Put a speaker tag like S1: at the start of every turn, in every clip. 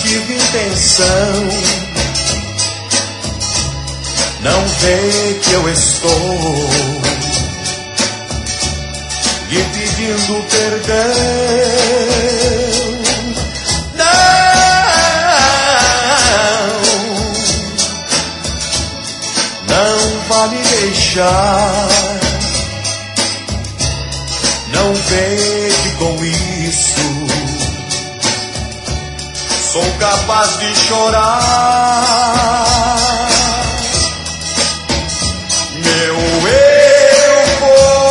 S1: tive intenção. Não vê que eu estou lhe pedindo perdão. Não vá me deixar. Não vê que com isso sou capaz de chorar. Meu erro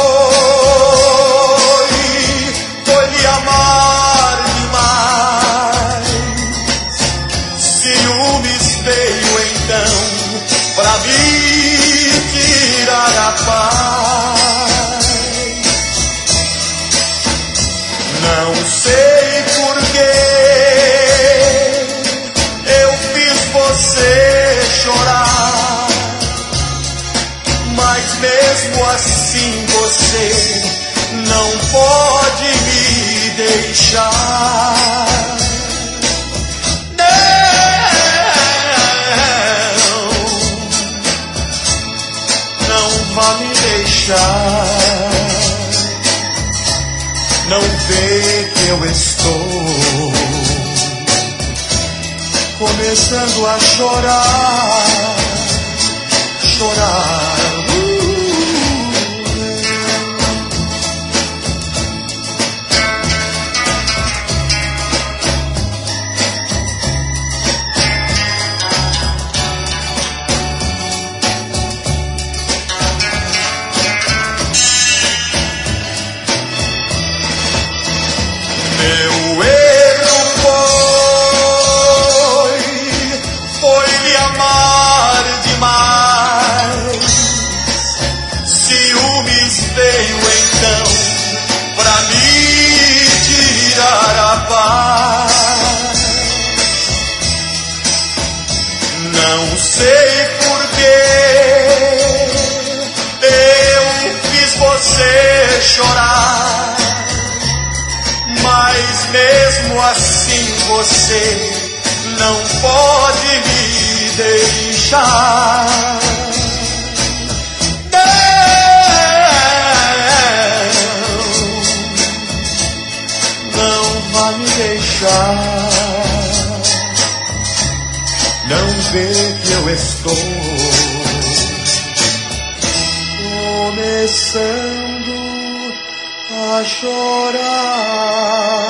S1: foi lhe amar demais. Ciúmes veio então pra me tirar a paz. Não sei porquê eu fiz você chorar, mas mesmo assim você não pode me deixar. Não vá me deixar. Não vê que eu estou começando a chorar, chorar. Meu erro foi lhe amar demais. Ciúmes veio então pra me tirar a paz. Não sei porquê eu fiz você chorar, mas mesmo assim você não pode me deixar. Não vá me deixar. Não vê que eu estou começando a chorar.